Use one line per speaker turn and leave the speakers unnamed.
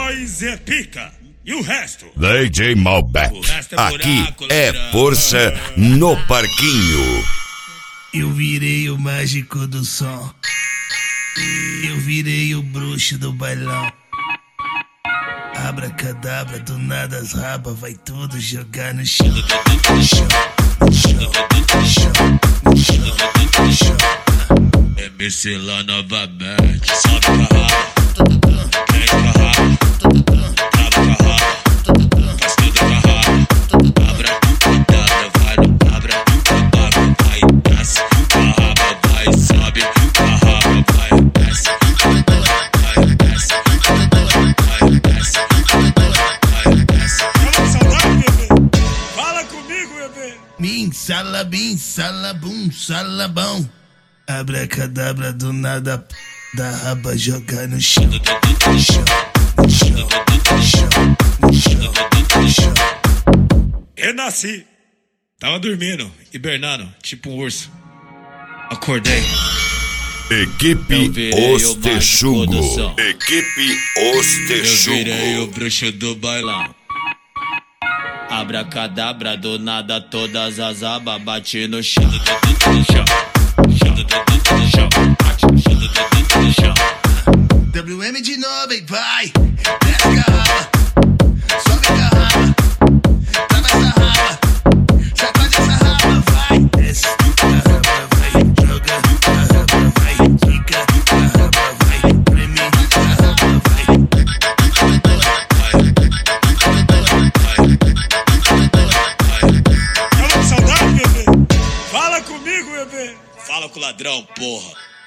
Nós é pica. E o resto?
DJ Malbec. Aqui é força no parquinho.
Eu virei o mágico do som. Eu virei o bruxo do bailão. Abracadabra, do nada as rabas vai tudo jogar no chão. No chão, no chão, no chão, no chão, no chão.
MC lá novamente. Sobe com a raba. Quem com a raba? Trava com a raba. Faz tudo com a raba. Abracadabra, vai no abracadabra. Vai, desce com a raba, vai, sobe com a raba, vai, desce. Vai, desce. Vai, desce. Vai, desce. Fala saudade, bebê. Fala comigo, bebê.
Bim, salabum, salabão. Abracadabra, do nada da raba jogar no chão. No chão, no chão, no chão, no chão, no chão.
Renasci. Tava dormindo, hibernando, tipo um urso. Acordei.
Equipe Os Texugo. Equipe Os
Eu virei o
Texugo.
bruxo do bailão.
Abracadabra, do nada todas as abas bate no chão. No chão, no chão, no chão.
WM de novo, hein, vai. Desce com a raba, sobe com a raba. Trava essa raba, sacode essa raba, vai. Desce com a raba, vai. Joga com a raba, vai. Fica com a raba, vai. Preme com a raba, vai.
Fala com saudade, bebê. Fala comigo, bebê. Fala com o ladrão, porra.